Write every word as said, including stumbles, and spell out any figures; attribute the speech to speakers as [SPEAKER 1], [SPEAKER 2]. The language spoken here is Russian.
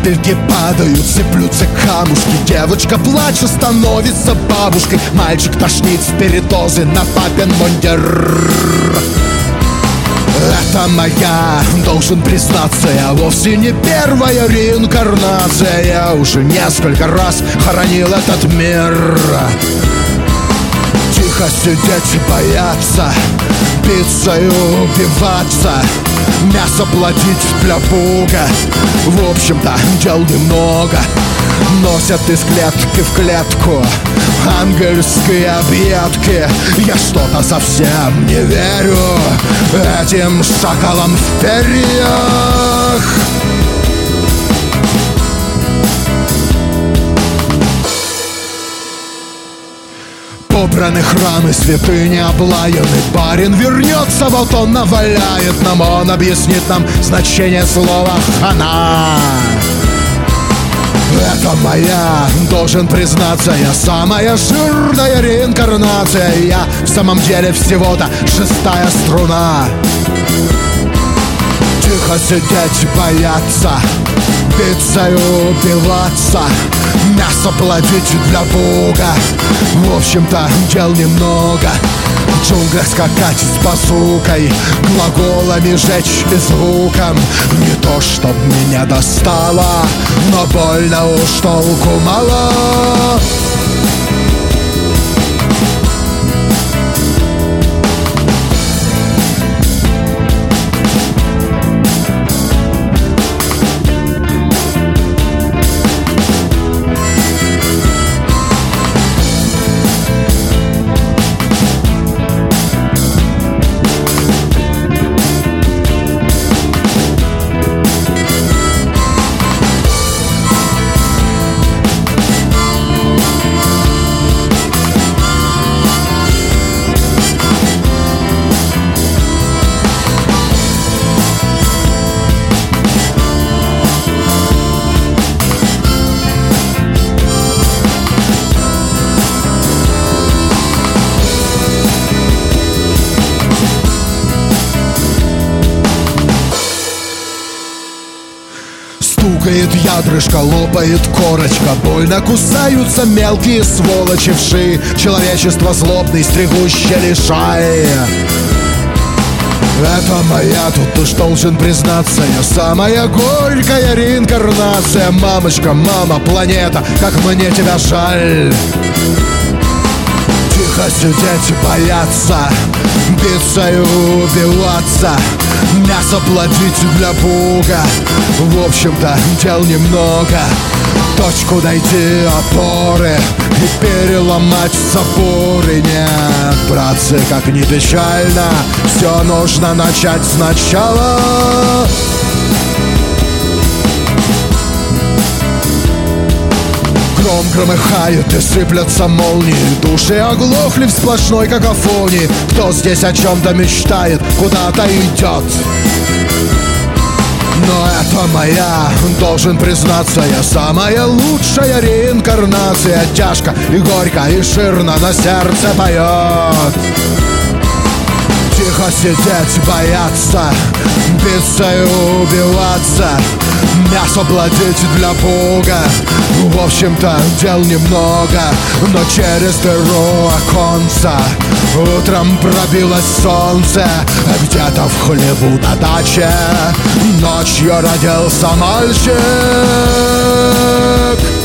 [SPEAKER 1] Капельки падают, сыплются камушки. Девочка плачет, становится бабушкой. Мальчик тошнит с передозы на папин мундир. Это моя, должен признаться, я вовсе не первая реинкарнация. Я уже несколько раз хоронил этот мир. Тихо сидеть и бояться, биться и убиваться, мясо платить для Бога. В общем-то, дел немного. Носят из клетки в клетку ангельские объедки. Я что-то совсем не верю этим шакалам в перьях. Побраны храмы, святыни облаяны. Барин вернется, вот он наваляет нам. Он объяснит нам значение слова «хана». Это моя, должен признаться, я самая жирная реинкарнация. Я в самом деле всего-то шестая струна. Тихо сидеть, бояться, биться и убиваться, мясо плодить для Бога. В общем-то, дел немного. В джунглях скакать с базукой, глаголами жечь и звуком. Не то, чтоб меня достало, но больно уж толку мало. Стукает ядрышко, лопает корочка. Больно кусаются мелкие сволочи в шеи. Человечество злобный, стригущий лишай. Это моя, тут уж должен признаться, я самая горькая реинкарнация. Мамочка, мама, планета, как мне тебя жаль. Тихо сидеть, бояться, биться и убиваться, мясо плодить для Бога. В общем-то, дел немного. Точку найти опоры и переломать заборы. Нет, братцы, как ни печально, все нужно начать сначала. Гром громыхает и сыплятся молнии. Души оглохли в сплошной какофонии. Кто здесь о чем-то мечтает, куда-то идет. Но это моя, должен признаться, я самая лучшая реинкарнация. Тяжко и горько и жирно на сердце поет. Тихо сидеть, бояться, биться и убиваться, мясо плодить для Бога. В общем-то, дел немного. Но через дыру оконца утром пробилось солнце. Где-то в хлеву на даче ночью родился мальчик.